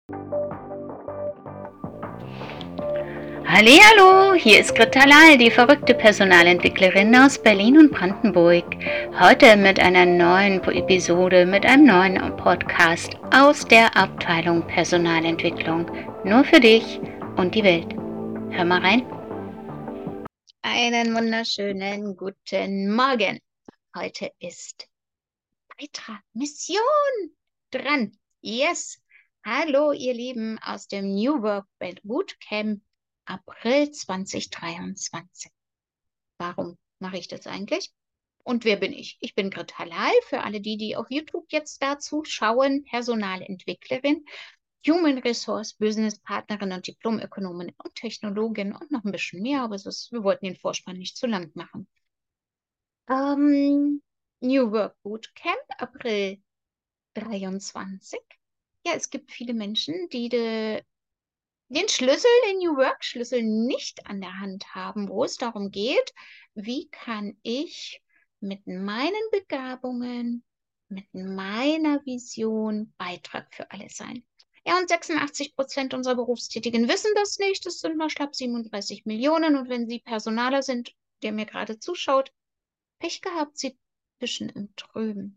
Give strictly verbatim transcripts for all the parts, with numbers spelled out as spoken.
Hallihallo, hier ist Greta Lahl, die verrückte Personalentwicklerin aus Berlin und Brandenburg. Heute mit einer neuen Episode, mit einem neuen Podcast aus der Abteilung Personalentwicklung. Nur für dich und die Welt. Hör mal rein. Einen wunderschönen guten Morgen. Heute ist Beitrag, Mission dran. Yes. Hallo, ihr Lieben aus dem New Work Bootcamp April zwanzig dreiundzwanzig. Warum mache ich das eigentlich? Und wer bin ich? Ich bin Greta Lahl, für alle die, die auf YouTube jetzt dazu schauen, Personalentwicklerin, Human Resource Business Partnerin und Diplomökonomin und Technologin und noch ein bisschen mehr, aber ist, wir wollten den Vorspann nicht zu lang machen. Ähm, New Work Bootcamp, April dreiundzwanzig. Ja, es gibt viele Menschen, die de, den Schlüssel, den New Work Schlüssel nicht an der Hand haben, wo es darum geht, wie kann ich mit meinen Begabungen, mit meiner Vision Beitrag für alle sein. Ja, und sechsundachtzig Prozent unserer Berufstätigen wissen das nicht. Das sind mal schlapp siebenunddreißig Millionen. Und wenn Sie Personaler sind, der mir gerade zuschaut, Pech gehabt, Sie fischen im Trüben.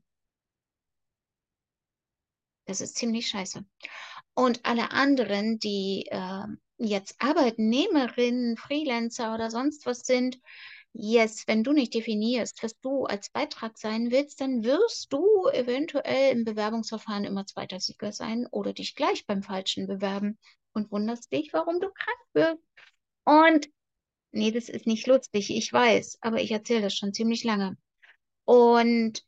Das ist ziemlich scheiße. Und alle anderen, die äh, jetzt Arbeitnehmerinnen, Freelancer oder sonst was sind, yes, wenn du nicht definierst, was du als Beitrag sein willst, dann wirst du eventuell im Bewerbungsverfahren immer zweiter Sieger sein oder dich gleich beim Falschen bewerben und wunderst dich, warum du krank wirst. Und nee, das ist nicht lustig, ich weiß, aber ich erzähle das schon ziemlich lange. Und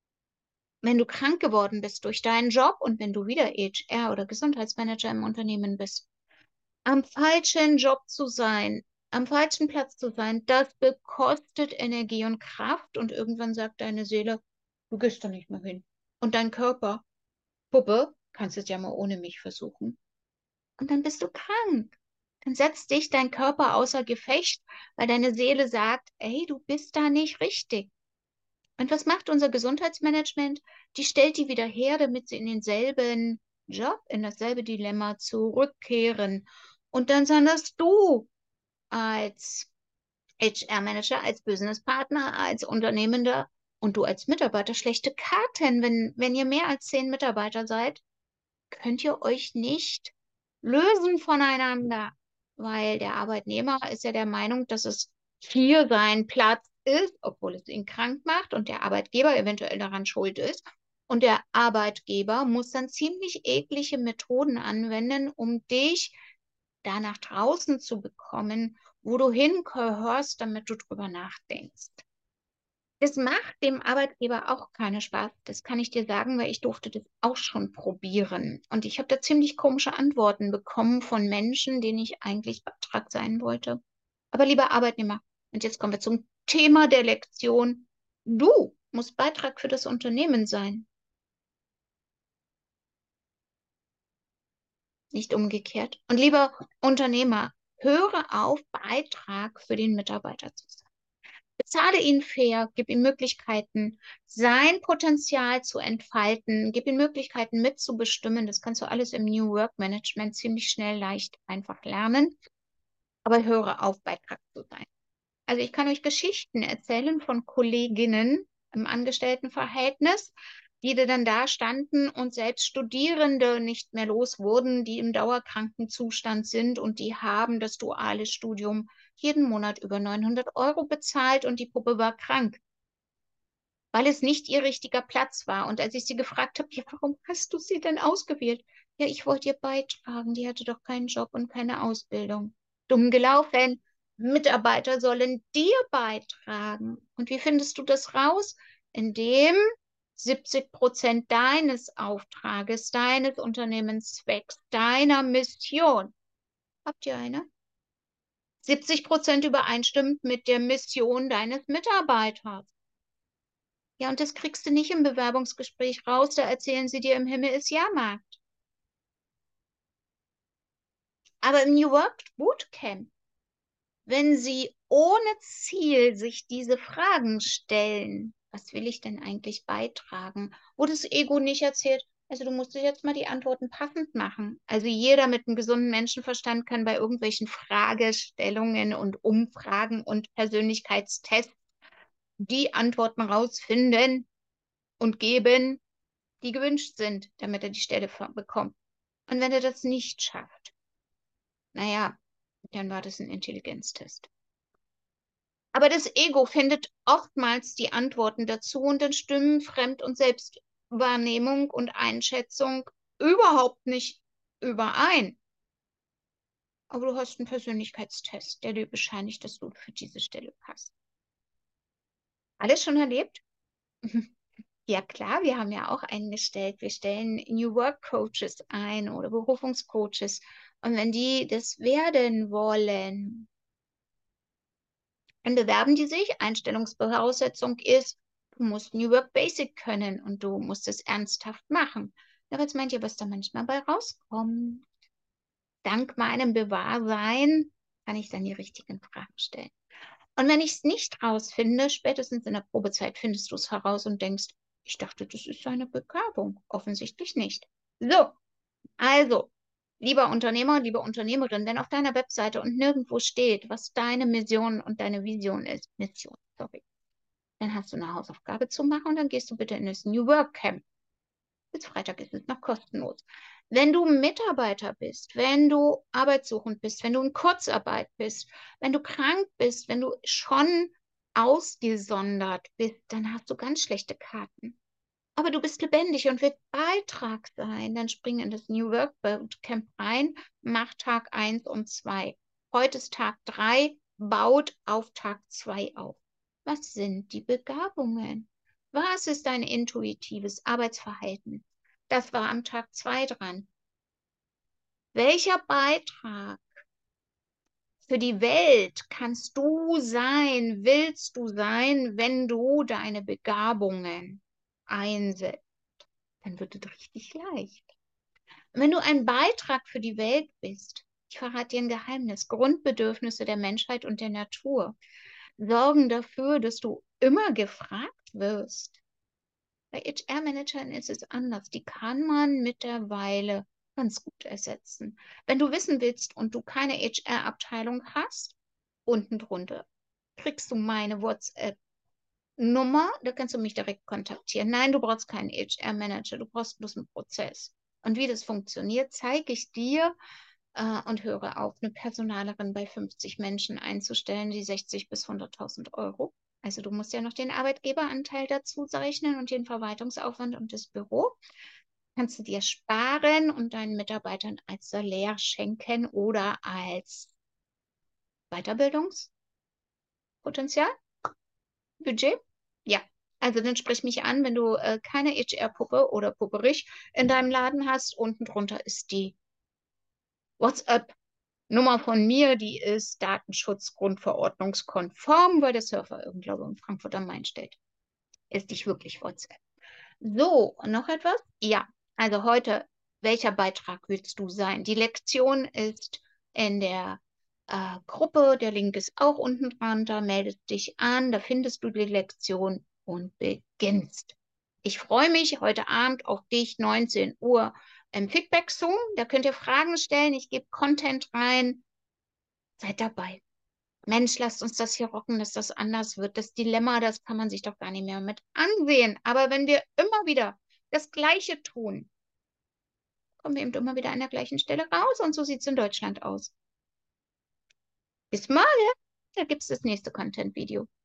wenn du krank geworden bist durch deinen Job und wenn du wieder H R oder Gesundheitsmanager im Unternehmen bist, am falschen Job zu sein, am falschen Platz zu sein, das bekostet Energie und Kraft und irgendwann sagt deine Seele, du gehst da nicht mehr hin. Und dein Körper, Puppe, kannst es ja mal ohne mich versuchen. Und dann bist du krank. Dann setzt dich dein Körper außer Gefecht, weil deine Seele sagt, ey, du bist da nicht richtig. Und was macht unser Gesundheitsmanagement? Die stellt die wieder her, damit sie in denselben Job, in dasselbe Dilemma zurückkehren. Und dann sanderst du als H R-Manager, als Businesspartner, als Unternehmender und du als Mitarbeiter schlechte Karten. Wenn, wenn ihr mehr als zehn Mitarbeiter seid, könnt ihr euch nicht lösen voneinander, weil der Arbeitnehmer ist ja der Meinung, dass es hier sein Platz ist, obwohl es ihn krank macht und der Arbeitgeber eventuell daran schuld ist. Und der Arbeitgeber muss dann ziemlich eklige Methoden anwenden, um dich da nach draußen zu bekommen, wo du hingehörst, damit du drüber nachdenkst. Das macht dem Arbeitgeber auch keinen Spaß. Das kann ich dir sagen, weil ich durfte das auch schon probieren. Und ich habe da ziemlich komische Antworten bekommen von Menschen, denen ich eigentlich Beitrag sein wollte. Aber lieber Arbeitnehmer, und jetzt kommen wir zum Thema der Lektion. Du musst Beitrag für das Unternehmen sein, nicht umgekehrt. Und lieber Unternehmer, höre auf, Beitrag für den Mitarbeiter zu sein. Bezahle ihn fair, gib ihm Möglichkeiten, sein Potenzial zu entfalten, gib ihm Möglichkeiten mitzubestimmen. Das kannst du alles im New Work Management ziemlich schnell, leicht, einfach lernen. Aber höre auf, Beitrag zu sein. Also ich kann euch Geschichten erzählen von Kolleginnen im Angestelltenverhältnis, die dann da standen und selbst Studierende nicht mehr los wurden, die im Dauerkrankenzustand sind und die haben das duale Studium jeden Monat über neunhundert Euro bezahlt und die Puppe war krank, weil es nicht ihr richtiger Platz war. Und als ich sie gefragt habe, ja, warum hast du sie denn ausgewählt? Ja, ich wollte ihr beitragen, die hatte doch keinen Job und keine Ausbildung. Dumm gelaufen. Mitarbeiter sollen dir beitragen. Und wie findest du das raus? Indem siebzig Prozent deines Auftrages, deines Unternehmenszwecks, deiner Mission, habt ihr eine? siebzig Prozent übereinstimmt mit der Mission deines Mitarbeiters. Ja, und das kriegst du nicht im Bewerbungsgespräch raus, da erzählen sie dir, im Himmel ist Jahrmarkt. Aber im New Work Bootcamp, wenn sie ohne Ziel sich diese Fragen stellen, was will ich denn eigentlich beitragen, wo das Ego nicht erzählt, Also du musst dir jetzt mal die Antworten passend machen. Also jeder mit einem gesunden Menschenverstand kann bei irgendwelchen Fragestellungen und Umfragen und Persönlichkeitstests die Antworten rausfinden und geben, die gewünscht sind, damit er die Stelle bekommt. Und wenn er das nicht schafft, naja, dann war das ein Intelligenztest. Aber das Ego findet oftmals die Antworten dazu und dann stimmen Fremd- und Selbstwahrnehmung und Einschätzung überhaupt nicht überein. Aber du hast einen Persönlichkeitstest, der dir bescheinigt, dass du für diese Stelle passt. Alles schon erlebt? Ja klar, wir haben ja auch eingestellt. Wir stellen New Work Coaches ein oder Berufungscoaches. Und wenn die das werden wollen, dann bewerben die sich. Einstellungsvoraussetzung ist, du musst New Work Basic können und du musst es ernsthaft machen. Ja, was meint ihr, was da manchmal bei rauskommt? Dank meinem Bewahrsein kann ich dann die richtigen Fragen stellen. Und wenn ich es nicht rausfinde, spätestens in der Probezeit findest du es heraus und denkst, ich dachte, das ist seine Begabung. Offensichtlich nicht. So, also, lieber Unternehmer, liebe Unternehmerin, wenn auf deiner Webseite und nirgendwo steht, was deine Mission und deine Vision ist, Mission, sorry, dann hast du eine Hausaufgabe zu machen und dann gehst du bitte in das New Work Camp. Bis Freitag ist es noch kostenlos. Wenn du Mitarbeiter bist, wenn du arbeitssuchend bist, wenn du in Kurzarbeit bist, wenn du krank bist, wenn du schon ausgesondert bist, dann hast du ganz schlechte Karten. Aber du bist lebendig und willst Beitrag sein, dann spring in das New Work Bootcamp rein, mach Tag eins und zwei. Heute ist Tag drei, baut auf Tag zwei auf. Was sind die Begabungen? Was ist dein intuitives Arbeitsverhalten? Das war am Tag zwei dran. Welcher Beitrag für die Welt kannst du sein, willst du sein, wenn du deine Begabungen einsetzt? Dann wird es richtig leicht. Und wenn du ein Beitrag für die Welt bist, ich verrate dir ein Geheimnis, Grundbedürfnisse der Menschheit und der Natur sorgen dafür, dass du immer gefragt wirst. Bei H R-Managern ist es anders. Die kann man mittlerweile ganz gut ersetzen. Wenn du wissen willst und du keine H R-Abteilung hast, unten drunter kriegst du meine WhatsApp-Nummer, da kannst du mich direkt kontaktieren. Nein, du brauchst keinen H R-Manager, du brauchst bloß einen Prozess. Und wie das funktioniert, zeige ich dir äh, und höre auf, eine Personalerin bei fünfzig Menschen einzustellen, die sechzig bis hunderttausend Euro. Also du musst ja noch den Arbeitgeberanteil dazu rechnen und den Verwaltungsaufwand und das Büro. Kannst du dir sparen und deinen Mitarbeitern als Salär schenken oder als Weiterbildungspotenzial, Budget? Ja. Also dann sprich mich an, wenn du äh, keine H R-Puppe oder Pupperich in deinem Laden hast. Unten drunter ist die WhatsApp-Nummer von mir, die ist Datenschutzgrundverordnungskonform, weil der Surfer irgendwo in Frankfurt am Main steht. Ist nicht wirklich WhatsApp. So, noch etwas? Ja, also heute, welcher Beitrag willst du sein? Die Lektion ist in der äh, Gruppe, der Link ist auch unten dran, da meldest dich an, da findest du die Lektion und beginnst. Ich freue mich heute Abend auf dich, neunzehn Uhr im Feedback Zoom. Da könnt ihr Fragen stellen, ich gebe Content rein. Seid dabei. Mensch, lasst uns das hier rocken, dass das anders wird. Das Dilemma, das kann man sich doch gar nicht mehr mit ansehen. Aber wenn wir immer wieder das Gleiche tun, kommen wir eben immer wieder an der gleichen Stelle raus. Und so sieht es in Deutschland aus. Bis morgen. Da gibt es das nächste Content-Video.